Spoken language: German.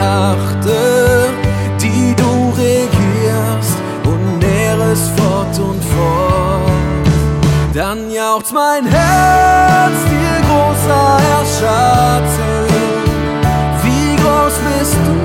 dachte, die du regierst und nährest fort und fort. Dann jauchzt mein Herz dir, großer Herr Schatten, wie groß bist du?